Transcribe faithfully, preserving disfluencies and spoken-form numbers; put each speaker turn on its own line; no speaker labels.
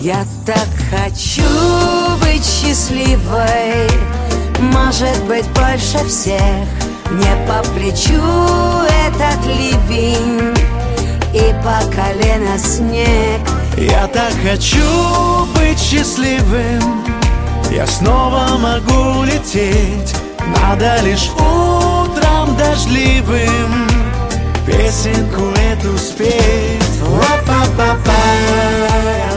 Я так хочу быть счастливой, может быть, больше всех. Мне по плечу этот ливень и по колено снег.
Я так хочу быть счастливым, я снова могу лететь. Надо лишь утром дождливым песенку эту спеть. Ла-па-па-па.